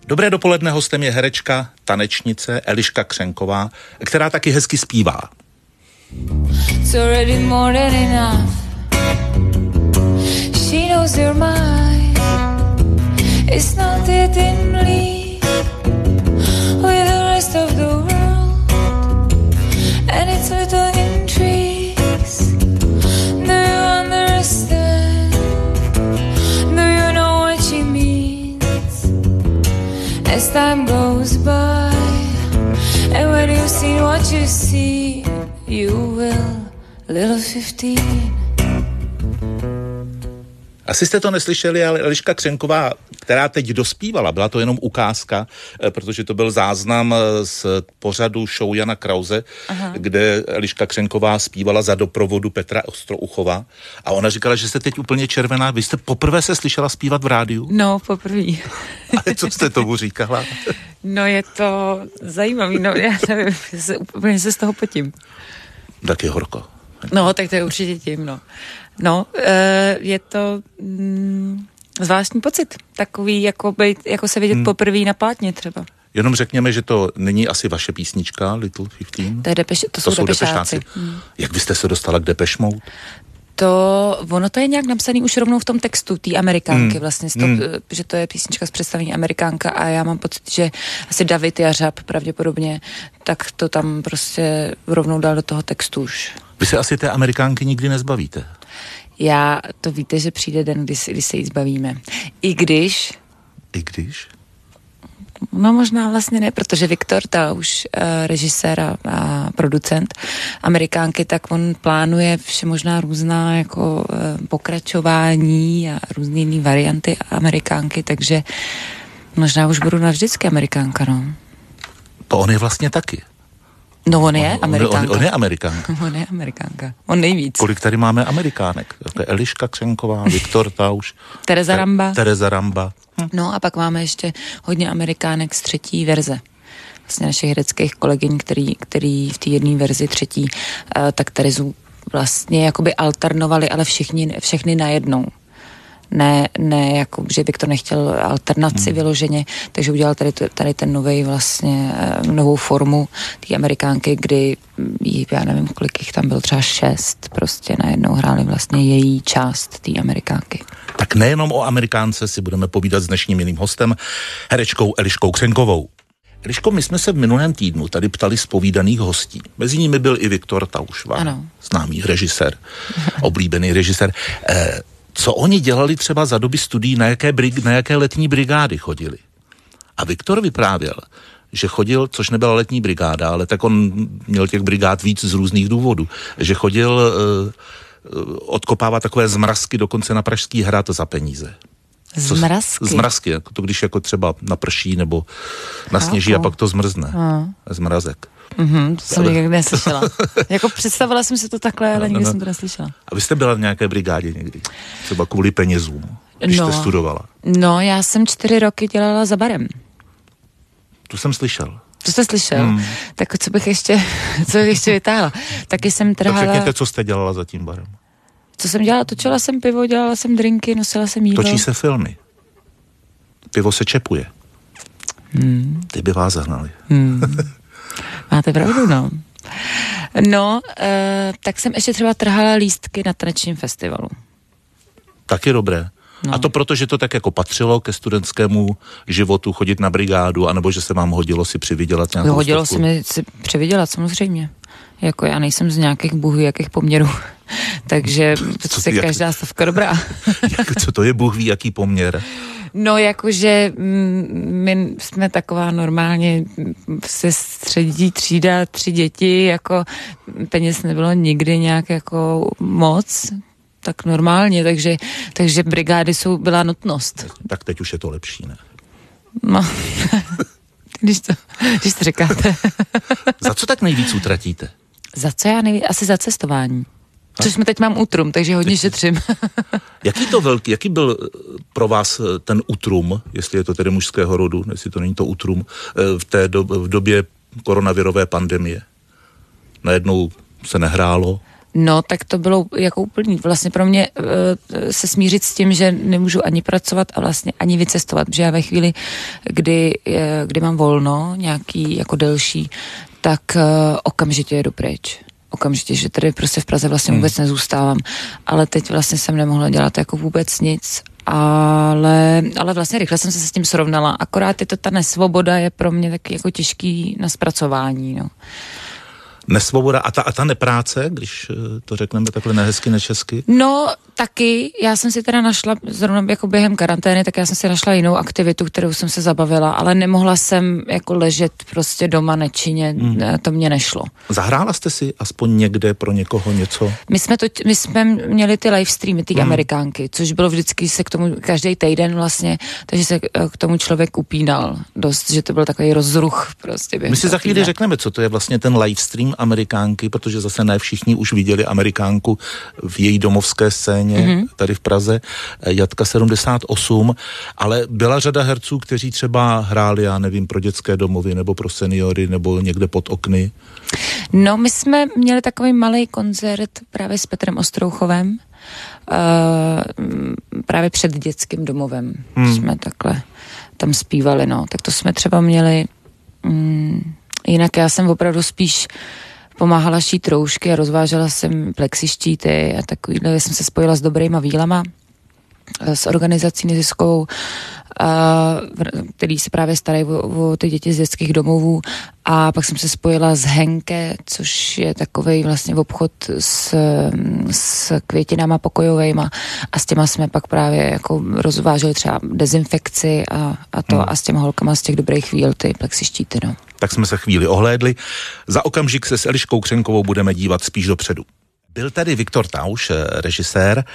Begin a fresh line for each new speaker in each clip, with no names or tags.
Dobré dopoledne, hostem je herečka, tanečnice Eliška Křenková, která taky hezky zpívá.
It's already more than enough. She knows your mind. It's not yet in league with the rest of the world and its little intrigues. Do you understand? Do you know what she means? As time goes by and when you see what you see, you will, little 15.
Asi jste to neslyšeli, ale Eliška Křenková, která teď dospívala, byla to jenom ukázka, protože to byl záznam z pořadu show Jana Krause, kde Eliška Křenková zpívala za doprovodu Petra Ostrouchova a ona říkala, že jste teď úplně červená. Vy jste poprvé se slyšela zpívat v rádiu?
No, poprvé.
Ale co jste tomu říkala?
No, je to zajímavý, no, já nevím, úplně se z toho potím.
Tak je horko.
No, tak to je určitě tím, no. No, je to zvláštní pocit, takový, jako se vidět poprvé na plátně třeba.
Jenom řekněme, že to není asi vaše písnička, Little 15.
To jsou Depešáci.
Jak byste se dostala k Depeche Mode?
Ono to je nějak napsaný už rovnou v tom textu té Amerikánky vlastně, že to je písnička z představení Amerikánka a já mám pocit, že asi David Jařab pravděpodobně, tak to tam prostě rovnou dal do toho textu už.
Vy se asi té Amerikánky nikdy nezbavíte?
To víte, že přijde den, kdy se jí zbavíme. I když? No možná vlastně ne, protože Viktor Tauš, režisér a producent Amerikánky, tak on plánuje vše možná různá jako pokračování a různé jiné varianty Amerikánky, takže možná už budu navždycky Amerikánka, no.
To on je vlastně taky.
No on je Amerikánka.
On je Amerikánka.
On je Amerikánka. On nejvíc.
Kolik tady máme Amerikánek? Eliška Křenková, Viktor Tauš, Tereza Ramba.
No a pak máme ještě hodně Amerikánek z třetí verze. Vlastně našich hereckých kolegyň, který v té jedné verzi třetí, tak Terezu vlastně jakoby alternovali, ale všechny najednou. Ne, jako, že Viktor nechtěl alternaci vyloženě, takže udělal tady ten novou formu té Amerikánky, kdy já nevím, kolik jich tam byl, třeba 6, prostě najednou hráli vlastně její část té Amerikánky.
Tak nejenom o Amerikánce si budeme povídat s dnešním jiným hostem, herečkou Eliškou Křenkovou. Eliško, my jsme se v minulém týdnu tady ptali zpovídaných hostí. Mezi nimi byl i Viktor Tauš, známý režisér, oblíbený režisér. Co oni dělali třeba za doby studií, na jaké letní brigády chodili. A Viktor vyprávěl, že chodil, což nebyla letní brigáda, ale tak on měl těch brigád víc z různých důvodů, že chodil odkopávat takové zmrazky dokonce na Pražský hrad za peníze. Zmrazky, jako to když jako třeba naprší nebo nasněží a pak to zmrzne. Zmrazek.
To jsem nikdy neslyšela. Jako představila jsem si to takhle, ale nikdy jsem to neslyšela.
A vy jste byla v nějaké brigádě někdy? Třeba kvůli penězům, když jste studovala?
No, já jsem 4 roky dělala za barem.
To jsem slyšel.
To jste slyšel? Tak co bych ještě vytáhla? Taky jsem trhala...
Tak řekněte, co jste dělala za tím barem.
Co jsem dělala? Točila jsem pivo, dělala jsem drinky, nosila jsem jídlo.
Točí se filmy. Pivo se čepuje. Ty by vás zahnali.
Máte pravdu, no. No, tak jsem ještě třeba trhala lístky na tanečním festivalu.
Taky dobré. No. A to proto, že to tak jako patřilo ke studentskému životu, chodit na brigádu, anebo že se vám hodilo si přivydělat nějakou
Hodilo se mi si přivydělat, samozřejmě. Jako já nejsem z nějakých bůh ví jakých poměrů. Takže prostě každá stovka dobrá.
Co to je bůh ví jaký poměr?
No, jakože my jsme taková normálně se střední třída, 3 děti, jako peněz nebylo nikdy nějak jako moc, tak normálně, takže brigády byla nutnost.
Tak teď už je to lepší, ne?
No, když to říkáte.
Za co tak nejvíc utratíte?
Za co já nejvíc? Asi za cestování. Což jsme teď mám útrum, takže hodně šetřím.
Jaký byl pro vás ten útrum, jestli je to tedy mužského rodu, jestli to není to útrum, v době koronavirové pandemie? Najednou se nehrálo?
No, tak to bylo jako úplný. Vlastně pro mě se smířit s tím, že nemůžu ani pracovat a vlastně ani vycestovat, protože já ve chvíli, kdy mám volno, nějaký jako delší, tak okamžitě jedu pryč. Okamžitě, že tady prostě v Praze vlastně vůbec nezůstávám. Ale teď vlastně jsem nemohla dělat jako vůbec nic. Ale vlastně rychle jsem se s tím srovnala. Akorát je to ta nesvoboda je pro mě taky jako těžký na zpracování, no.
Nesvoboda a ta nepráce, když to řekneme takhle nehezky, nečesky?
No, taky. Já jsem si teda našla, zrovna jako během karantény, tak já jsem si našla jinou aktivitu, kterou jsem se zabavila, ale nemohla jsem jako ležet prostě doma nečinně, to mě nešlo.
Zahrála jste si aspoň někde pro někoho něco?
My jsme měli ty live streamy, ty Amerikánky, což bylo vždycky se k tomu každý týden vlastně, takže se k tomu člověk upínal dost, že to byl takový rozruch prostě.
My si za chvíli řekneme, co to je vlastně ten live stream Amerikánky, protože zase ne všichni už viděli Amerikánku v její domovské scéně, tady v Praze, Jatka 78, ale byla řada herců, kteří třeba hráli, já nevím, pro dětské domovy, nebo pro seniory, nebo někde pod okny.
No, my jsme měli takový malý koncert právě s Petrem Ostrouchovem, právě před dětským domovem. Jsme takhle tam zpívali, no. Tak to jsme třeba měli, jinak já jsem opravdu spíš pomáhala šít roušky a rozvážela jsem plexištíty a takovýhle, jsem se spojila s Dobrýma vílama, s organizací neziskovou, který se právě starají o ty děti z dětských domovů, a pak jsem se spojila s Henke, což je takovej vlastně obchod s květinama pokojovejma, a s těma jsme pak právě jako rozváželi třeba dezinfekci a s těma holkama z těch Dobrých chvíl ty plexištíty, no.
Tak jsme se chvíli ohlédli. Za okamžik se s Eliškou Křenkovou budeme dívat spíš dopředu. Byl tady Viktor Tauš, režisér,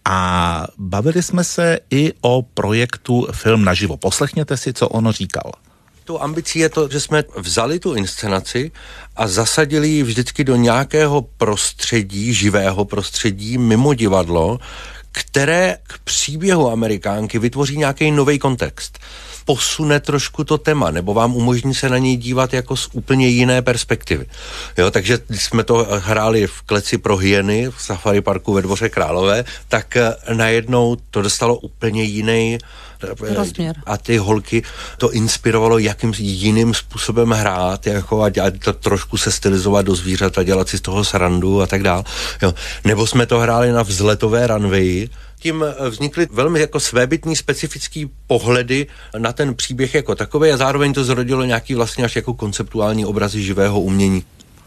a bavili jsme se i o projektu Film naživo. Poslechněte si, co on říkal.
Tou ambicí je to, že jsme vzali tu inscenaci a zasadili ji vždycky do nějakého prostředí, živého prostředí, mimo divadlo, které k příběhu Amerikánky vytvoří nějaký nový kontext. Posune trošku to téma, nebo vám umožní se na něj dívat jako z úplně jiné perspektivy. Jo, takže když jsme to hráli v Kleci pro hyeny v Safari parku ve Dvoře Králové, tak najednou to dostalo úplně jiný
rozměr.
A ty holky to inspirovalo, jakým jiným způsobem hrát, jako a to trošku se stylizovat do zvířat a dělat si z toho srandu a tak dál. Jo. Nebo jsme to hráli na vzletové runwayi. Tím vznikly velmi jako svébytný specifický pohledy na ten příběh jako takový a zároveň to zrodilo nějaký vlastně až jako konceptuální obrazy živého umění.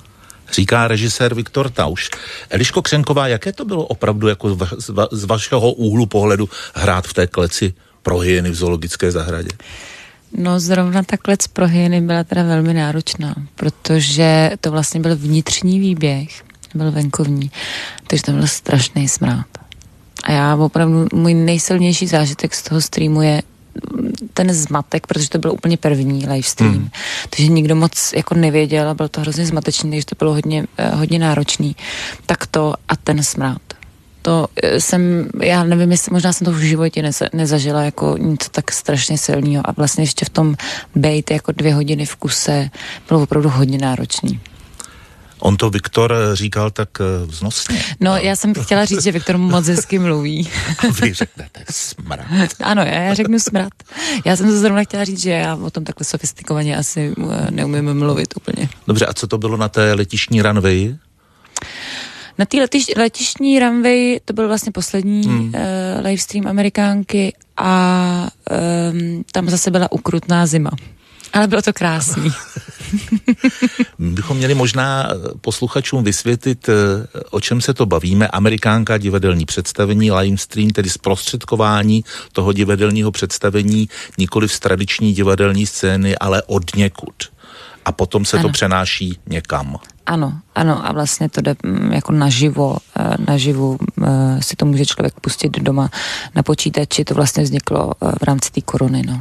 Říká režisér Viktor Tauš. Eliško Křenková, jaké to bylo opravdu jako z vašeho úhlu pohledu hrát v té Kleci pro hyeny v zoologické zahradě?
No, zrovna ta Klec pro hyeny byla teda velmi náročná, protože to vlastně byl vnitřní výběh, byl venkovní, takže tam byl strašný smrad. A já opravdu, můj nejsilnější zážitek z toho streamu je ten zmatek, protože to byl úplně první live stream. Takže nikdo moc jako nevěděl a byl to hrozně zmatečný, takže to bylo hodně náročný. Tak to a ten smrad. To já nevím, jestli možná jsem to v životě nezažila jako něco tak strašně silného, a vlastně ještě v tom bejt jako 2 hodiny v kuse bylo opravdu hodně náročný.
On to Viktor říkal tak vznosně.
No, já jsem chtěla říct, že Viktor moc hezky mluví.
A vy řeknete smrad.
Ano, já řeknu smrad. Já jsem to zrovna chtěla říct, že já o tom takhle sofistikovaně asi neumím mluvit úplně.
Dobře, a co to bylo na té letištní runway?
Na té letištní runway to byl vlastně poslední livestream Amerikánky a tam zase byla ukrutná zima. Ale bylo to krásný.
Bychom měli možná posluchačům vysvětlit, o čem se to bavíme. Amerikánka, divadelní představení, live stream, tedy zprostředkování toho divadelního představení, nikoli z tradiční divadelní scény, ale od někud. A potom se to přenáší někam.
Ano, a vlastně to jde jako naživo si to může člověk pustit doma na počítači, to vlastně vzniklo v rámci té korony, no.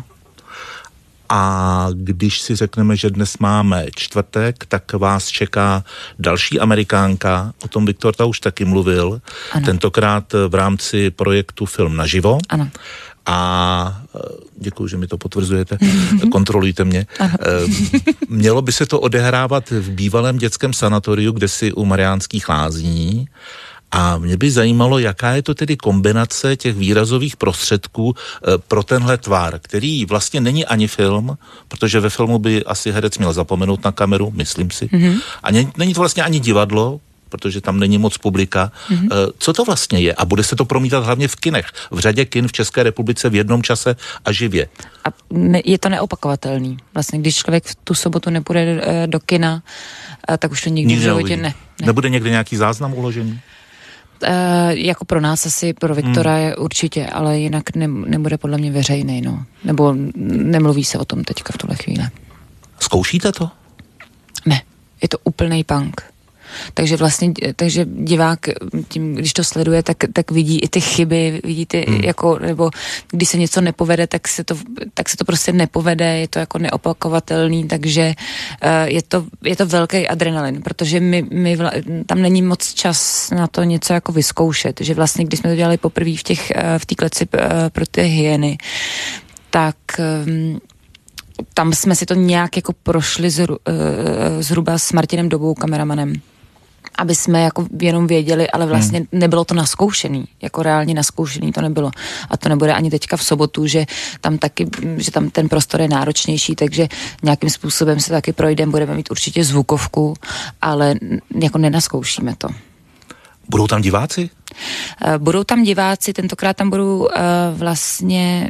A když si řekneme, že dnes máme čtvrtek, tak vás čeká další Amerikánka, o tom Viktor Tauš taky mluvil, tentokrát v rámci projektu Film naživo.
Ano.
A děkuji, že mi to potvrzujete, kontrolujte mě. Mělo by se to odehrávat v bývalém dětském sanatoriu, kdesi u Mariánských Lázní. A mě by zajímalo, jaká je to tedy kombinace těch výrazových prostředků pro tenhle tvar, který vlastně není ani film, protože ve filmu by asi herec měl zapomenout na kameru, myslím si. A není to vlastně ani divadlo, protože tam není moc publika. Co to vlastně je? A bude se to promítat hlavně v kinech. V řadě kin v České republice v jednom čase a živě.
A je to neopakovatelný. Vlastně, když člověk v tu sobotu nepůjde do kina, tak už to nikdy v životě ne.
Nebude někde nějaký záznam uložený?
Jako pro nás asi, pro Viktora je určitě, ale jinak nebude podle mě veřejný, no. Nebo nemluví se o tom teďka v tuhle chvíli.
Zkoušíte to?
Ne, je to úplnej punk. Takže vlastně, divák tím, když to sleduje, tak vidí i ty chyby, vidí ty jako, nebo když se něco nepovede, tak se to prostě nepovede, je to jako neopakovatelný, takže je to velký adrenalin, protože tam není moc čas na to něco jako vyzkoušet, že vlastně, když jsme to dělali poprvé v té kleci pro ty hyeny, tak tam jsme si to nějak jako prošli zhruba s Martinem Dobou, kameramanem, aby jsme jako jenom věděli, ale vlastně nebylo to naskoušený, jako reálně naskoušený to nebylo. A to nebude ani teďka v sobotu, že tam ten prostor je náročnější, takže nějakým způsobem se taky projdeme, budeme mít určitě zvukovku, ale jako nenaskoušíme to.
Budou tam diváci?
Budou tam diváci, tentokrát tam budou vlastně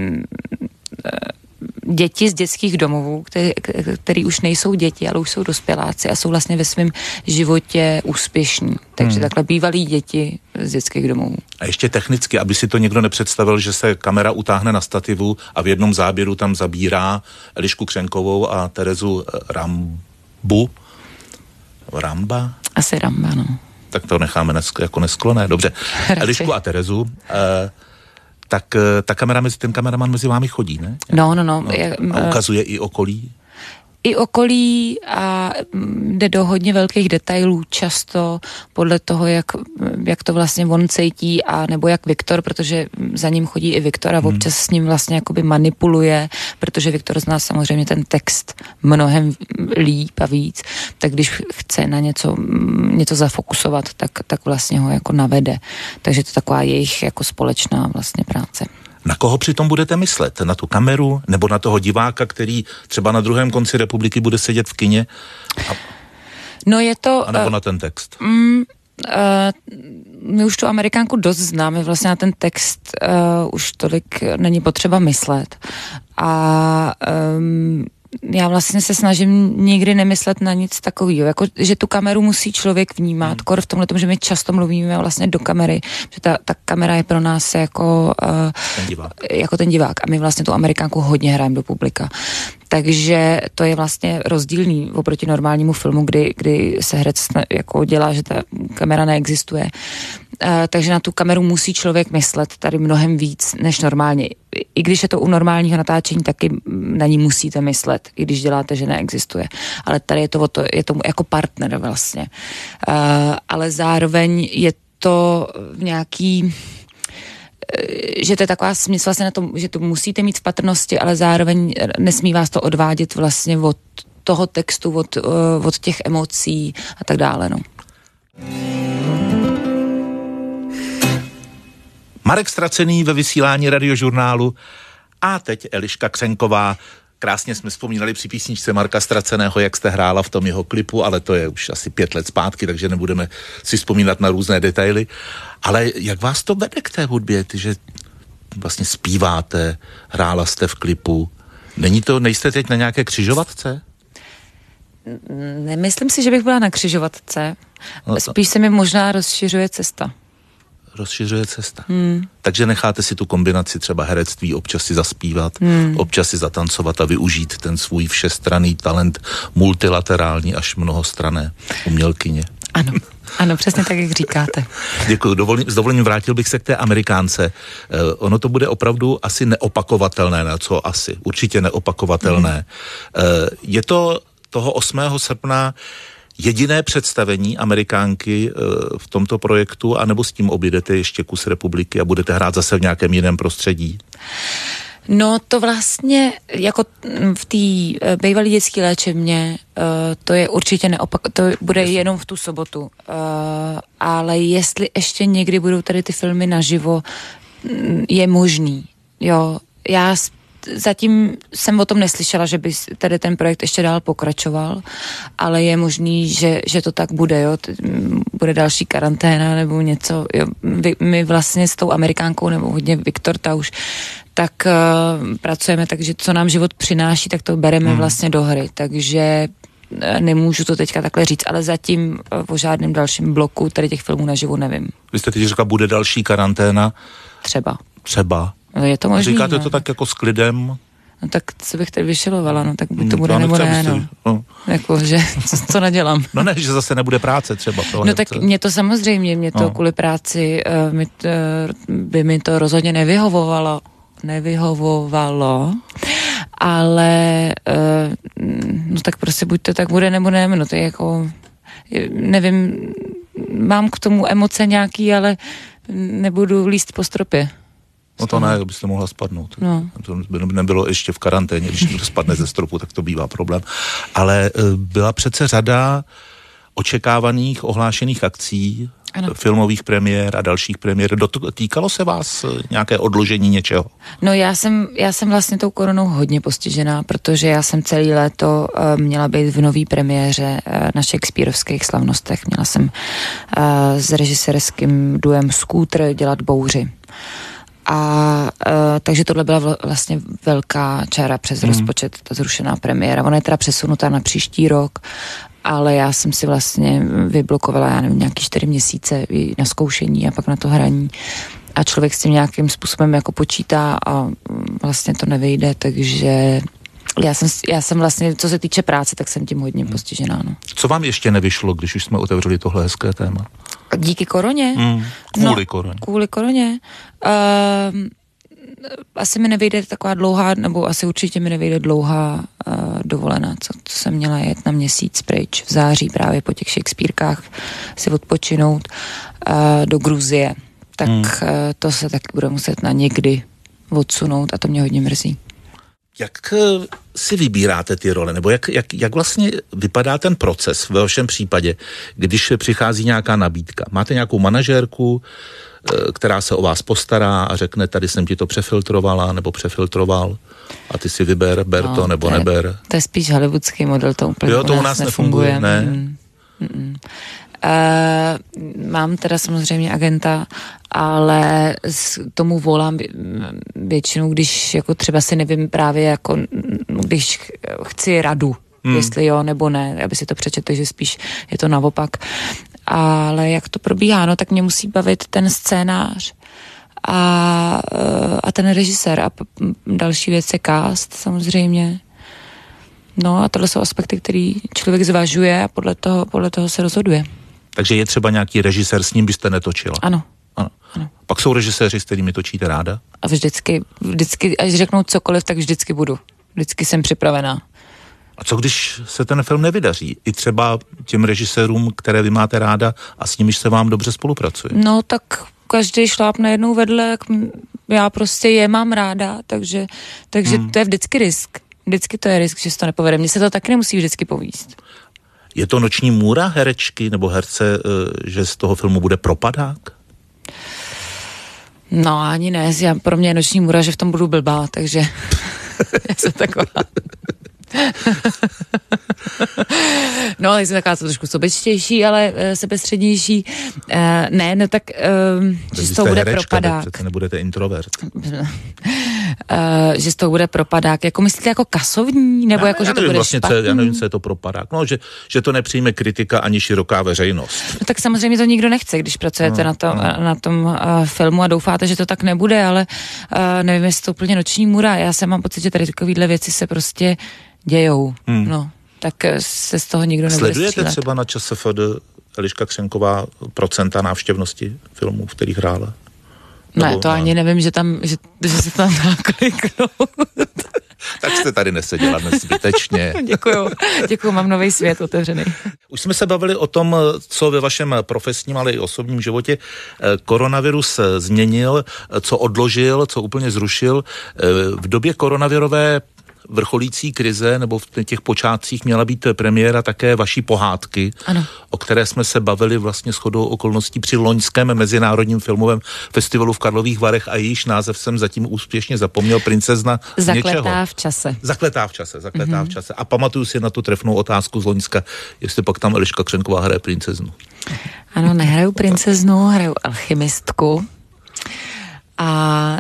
děti z dětských domovů, který už nejsou děti, ale už jsou dospěláci a jsou vlastně ve svém životě úspěšní. Takže takhle bývalí děti z dětských domovů.
A ještě technicky, aby si to někdo nepředstavil, že se kamera utáhne na stativu a v jednom záběru tam zabírá Elišku Křenkovou a Terezu Ramba?
Asi Ramba, no.
Tak to necháme jako neskloné. Dobře. Elišku a Terezu. Tak ten kameraman mezi vámi chodí, ne?
No.
A ukazuje i okolí?
I okolí a jde do hodně velkých detailů, často podle toho, jak to vlastně on cítí, a nebo jak Viktor, protože za ním chodí i Viktor a občas s ním vlastně jakoby manipuluje, protože Viktor zná samozřejmě ten text mnohem líp a víc, tak když chce na něco zafokusovat, tak vlastně ho jako navede. Takže to je taková jejich jako společná vlastně práce.
Na koho přitom budete myslet? Na tu kameru? Nebo na toho diváka, který třeba na druhém konci republiky bude sedět v kině?
No je to...
A nebo na ten text?
My už tu Amerikánku dost známe, vlastně na ten text už tolik není potřeba myslet. A já vlastně se snažím nikdy nemyslet na nic takového, jako, že tu kameru musí člověk vnímat, kor v tomhle tom, že my často mluvíme vlastně do kamery, že ta kamera je pro nás jako ten divák a my vlastně tu Amerikánku hodně hrajeme do publika. Takže to je vlastně rozdílný oproti normálnímu filmu, kdy se herec jako dělá, že ta kamera neexistuje. Takže na tu kameru musí člověk myslet tady mnohem víc než normálně. I když je to u normálního natáčení, taky na ní musíte myslet, i když děláte, že neexistuje. Ale tady je to jako partner vlastně. Ale zároveň je to nějaký... že to je taková smysl vlastně na tom, že to musíte mít v patrnosti, ale zároveň nesmí vás to odvádět vlastně od toho textu, od těch emocí a tak dále, no.
Marek Stracený ve vysílání Radiožurnálu a teď Eliška Křenková. Krásně jsme vzpomínali při písničce Marka Straceného, jak jste hrála v tom jeho klipu, ale to je už asi 5 let zpátky, takže nebudeme si vzpomínat na různé detaily. Ale jak vás to vede k té hudbě, že vlastně zpíváte, hrála jste v klipu? Nejste teď na nějaké křižovatce?
Nemyslím si, že bych byla na křižovatce. Spíš se mi možná rozšiřuje cesta. Takže necháte si tu kombinaci třeba herectví, občas si zaspívat, občas si zatancovat a využít ten svůj všestranný talent, multilaterální až mnohostranné umělkyně. Ano, přesně tak, jak říkáte.
Děkuji. S dovolením vrátil bych se k té Amerikánce. Ono to bude opravdu asi neopakovatelné, určitě neopakovatelné. Je to toho 8. srpna jediné představení Amerikánky v tomto projektu, anebo s tím objedete ještě kus republiky a budete hrát zase v nějakém jiném prostředí?
No to vlastně jako v té bývalé dětské léčebně to je určitě to bude jenom v tu sobotu. Ale jestli ještě někdy budou tady ty filmy naživo, je možný. Jo, já zatím jsem o tom neslyšela, že by tady ten projekt ještě dál pokračoval, ale je možný, že to tak bude, jo. Bude další karanténa nebo něco. Jo. My vlastně s tou Amerikánkou nebo hodně Viktor Tauš, tak pracujeme tak, že co nám život přináší, tak to bereme vlastně do hry. Takže nemůžu to teďka takhle říct, ale zatím o žádném dalším bloku tady těch filmů naživo nevím.
Vy jste teď řekla, bude další karanténa? Třeba.
No, je to možný.
Říkáte to tak jako s klidem?
No tak co bych tady vyšilovala, no tak to bude nebo ne, no. Jako, že co nadělám?
No ne, že zase nebude práce třeba.
No tak mě to samozřejmě, kvůli práci by mi to rozhodně nevyhovovalo, ale no tak prostě buď to tak bude, nebo ne, no to je jako, nevím, mám k tomu emoce nějaký, ale nebudu líst po stropě.
No to ne, byste mohla spadnout. No. To by nebylo ještě v karanténě, když někdo spadne ze stropu, tak to bývá problém. Ale byla přece řada očekávaných, ohlášených akcí, ano. Filmových premiér a dalších premiér. Týkalo se vás nějaké odložení něčeho? No
já jsem vlastně tou koronou hodně postižená, protože já jsem celý léto měla být v nový premiéře na Shakespearovských slavnostech. Měla jsem s režisérským duem Scooter dělat Bouři. Takže tohle byla vlastně velká čára přes rozpočet, ta zrušená premiéra. Ona je teda přesunutá na příští rok, ale já jsem si vlastně vyblokovala, já nevím, nějaký 4 měsíce na zkoušení a pak na to hraní. A člověk s tím nějakým způsobem jako počítá a vlastně to nevyjde, takže já jsem vlastně, co se týče práce, tak jsem tím hodně postižená. No.
Co vám ještě nevyšlo, když už jsme otevřeli tohle hezké téma?
Díky koroně? Kvůli koroně. Asi mi nevyjde taková dlouhá, nebo asi určitě mi nevyjde dlouhá dovolená, co jsem měla jet na měsíc pryč v září právě po těch Shakespearkách si odpočinout do Gruzie. Tak to se tak bude muset na někdy odsunout a to mě hodně mrzí.
Jak si vybíráte ty role, nebo jak vlastně vypadá ten proces ve vašem případě, když přichází nějaká nabídka? Máte nějakou manažérku, která se o vás postará a řekne, tady jsem ti to přefiltrovala nebo přefiltroval a ty si ber to nebo neber?
To je spíš hollywoodský model, to úplně
u nás nefunguje. Ne?
Mám teda samozřejmě agenta, ale tomu volám většinou, když jako třeba si nevím právě jako, když chci radu, jestli jo nebo ne, aby si to přečetl, že spíš je to naopak. Ale jak to probíhá, no tak mě musí bavit ten scénář a ten režisér a další věc je cast samozřejmě. No a tohle jsou aspekty, který člověk zvažuje a podle toho se rozhoduje.
Takže je třeba nějaký režisér, s ním byste netočila?
Ano.
Pak jsou režiséři, s kterými točíte ráda?
A vždycky, až řeknou cokoliv, tak vždycky budu. Vždycky jsem připravená.
A co když se ten film nevydaří? I třeba těm režisérům, které vy máte ráda a s nimiž se vám dobře spolupracuje? No tak
každý šlápne jednou vedle, já prostě je mám ráda, takže to je vždycky risk. Vždycky to je risk, že se to nepovede. Mně se to taky nemusí vždycky povíst.
Je to noční můra herečky nebo herce, že z toho filmu bude propadák? No ani ne,
pro mě je noční můra, že v tom budu blbá, takže já jsem taková. No, jsem taková trošku sobečtější, ale sebestřednější. Ne, no tak, že z toho bude propadák.
Přece nebudete introvert.
Že z toho bude propadák. Jako myslíte jako kasovní? Nebo jako, že to bude
vlastně,
špatný?
Já nevím, co je to propadák. No, že to nepřijme kritika ani široká veřejnost.
No tak samozřejmě to nikdo nechce, když pracujete na tom filmu a doufáte, že to tak nebude, ale nevím, jestli to úplně noční můra. Já mám pocit, že tady takovýhle věci se prostě dějou. No, tak se z toho nikdo nebude
Sledujete
střílet.
třeba na ČSFD Eliška Křenková procenta návštěvnosti filmů, v kterých hrála?
Ne, to ani nevím, že se tam dá kliknout.
Tak jste tady neseděla dnes zbytečně.
Děkuju, mám nový svět otevřený.
Už jsme se bavili o tom, co ve vašem profesním, ale i osobním životě koronavirus změnil, co odložil, co úplně zrušil. V době koronavirové vrcholící krize, nebo v těch počátcích měla být premiéra také vaší pohádky,
ano,
o které jsme se bavili vlastně shodou okolností při loňském mezinárodním filmovém festivalu v Karlových Varech a jejíž název jsem zatím úspěšně zapomněl, Princezna z něčeho.
Zakletá v čase.
Zakletá v čase. A pamatuju si na tu trefnou otázku z loňska, jestli pak tam Eliška Křenková hraje princeznu.
Ano, nehraju princeznu, hraju alchymistku. A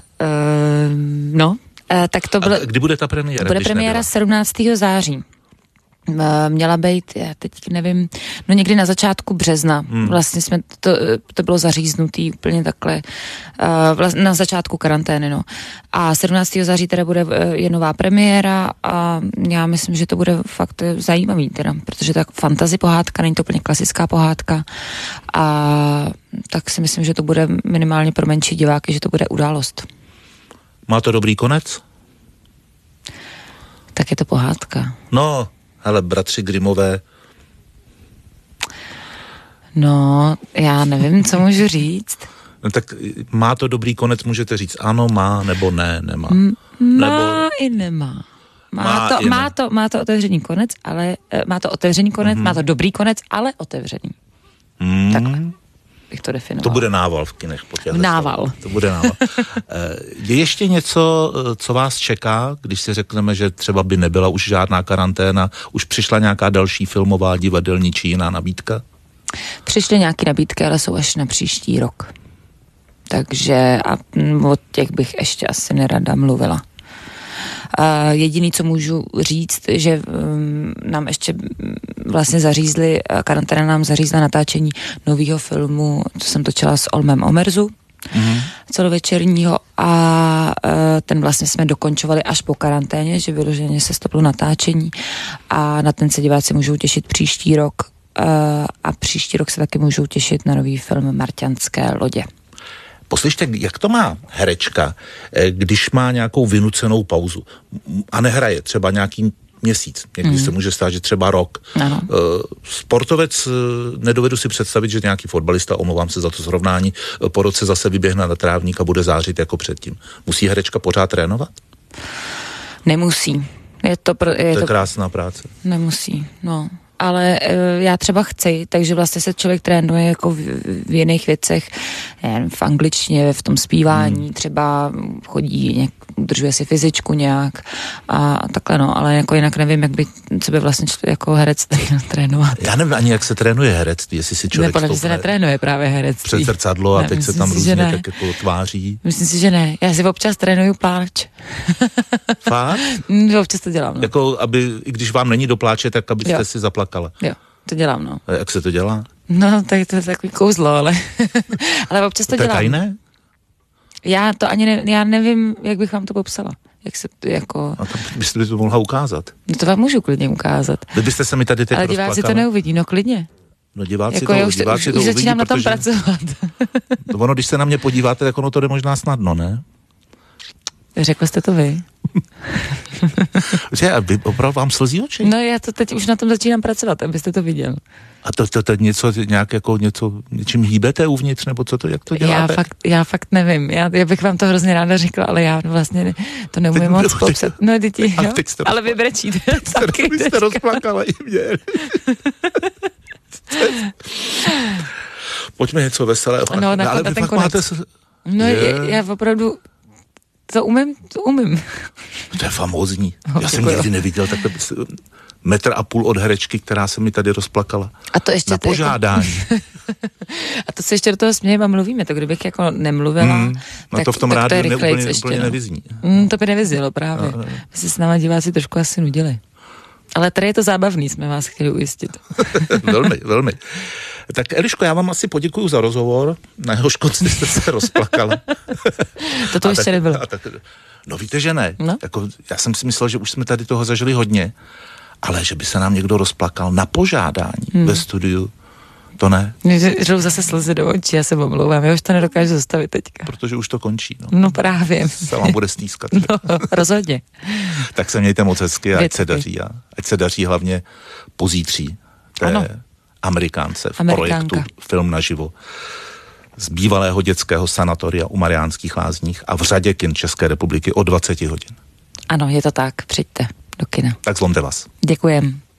tak to bylo...
A kdy bude ta premiéra?
Bude premiéra 17. září. Měla být, já teď nevím, někdy na začátku března. Vlastně jsme, to bylo zaříznutý úplně takhle, na začátku karantény, no. A 17. září teda je nová premiéra a já myslím, že to bude fakt zajímavý teda, protože tak fantasy pohádka, není to úplně klasická pohádka a tak si myslím, že to bude minimálně pro menší diváky, že to bude událost.
Má to dobrý konec?
Tak je to pohádka.
No, ale bratři Grimmové. No,
já nevím, co můžu říct.
No tak má to dobrý konec, můžete říct ano, má, nebo ne, nemá.
Má i nemá. Má to otevřený konec, ale má to otevřený konec, má to dobrý konec, ale otevřený. Takhle bych to definoval.
To bude nával v kinech.
Nával.
To bude nával. Je ještě něco, co vás čeká, když si řekneme, že třeba by nebyla už žádná karanténa, už přišla nějaká další filmová, divadelní či jiná nabídka?
Přišly nějaké nabídky, ale jsou až na příští rok. Takže a o těch bych ještě asi nerada mluvila. Jediný, co můžu říct, že nám ještě vlastně karanténa nám zařízla natáčení nového filmu, co jsem točila s Olmem Omerzu, celovečerního a ten vlastně jsme dokončovali až po karanténě, že vyloženě se stoplo natáčení a na ten se diváci můžou těšit příští rok a příští rok se taky můžou těšit na nový film Marťanské lodě.
Poslyšte, jak to má herečka, když má nějakou vynucenou pauzu a nehraje třeba nějaký měsíc, někdy se může stát, že třeba rok.
Ano.
Sportovec, nedovedu si představit, že nějaký fotbalista, omlouvám se za to srovnání, po roce zase vyběhne na trávník a bude zářit jako předtím. Musí herečka pořád trénovat?
Nemusí. Je to
krásná práce.
Nemusí, no. Ale já třeba chci, takže vlastně se člověk trénuje jako v jiných věcech, nevím, v angličtině, v tom zpívání, třeba chodí, udržuje si fyzičku nějak a takhle, no, ale jako jinak nevím, co by vlastně jako herec trénovat.
Já nevím ani, jak se trénuje herectví, jestli si člověk
stoupne. Se netrénuje právě herectví.
Před zrcadlo a teď se tam různě tak jako tváří.
Myslím si, že ne. Já si občas trénuju pláč.
Fakt?
Občas to dělám, no.
Jako, i když vám není do pláče, tak abyste si zaplakala.
Jo, to dělám, no.
A jak se to dělá?
No, tak to je takový kouzlo, ale občas to dělám.
To je tajné?
Já nevím, jak bych vám to popsala. Jak se jako...
A to byste to mohla ukázat.
No to vám můžu klidně ukázat.
Kdybyste se mi tady teď rozplakala.
Ale diváci to neuvidí, no klidně.
No diváci
jako
to
už
uvidí,
začínám na tom pracovat.
To ono, když se na mě podíváte, tak ono to jde možná snadno, ne?
Řekl jste to vy.
Že, opravdu vám slzí oči?
No já to teď už na tom začínám pracovat, abyste to viděl.
A to něco, nějak jako něčím hýbete uvnitř, nebo co to, jak to děláte?
Já fakt nevím. Já bych vám to hrozně ráda řekla, ale já vlastně to neumím moc popsat. No, děti, jo? Ale vy brečíte.
Vy jste rozplakala i mě. Pojďme něco veselého.
No, ale vy pak máte... No, já opravdu... To umím.
To je famózní. Já jsem nikdy neviděl takhle 1,5 metru od herečky, která se mi tady rozplakala.
A to ještě...
Na požádání.
A to se ještě do toho smějeme a mluvíme. To kdybych jako nemluvila,
tak to v tom rádiu úplně nevyzní.
To by nevyznělo právě. Vy se s náma diváci trošku asi nudili. Ale tady je to zábavný, jsme vás chtěli ujistit.
Velmi. Tak Eliško, já vám asi poděkuju za rozhovor, na jehož konci jste se rozplakala.
To ještě nebylo.
No víte, že ne.
No?
Jako, já jsem si myslel, že už jsme tady toho zažili hodně, ale že by se nám někdo rozplakal na požádání ve studiu, To ne.
Mě řou zase slzy do očí, já se omlouvám, já už to nedokážu zastavit teďka.
Protože už to končí.
No právě.
Se vám bude stýskat.
No, rozhodně.
Tak se mějte moc hezky a ať se daří. A ať se daří hlavně pozítří té Amerikánce v projektu Film naživo z bývalého dětského sanatoria u Mariánských Lázních a v řadě kin České republiky od 20 hodin.
Ano, je to tak, přijďte do kina.
Tak zlomte vás.
Děkujem.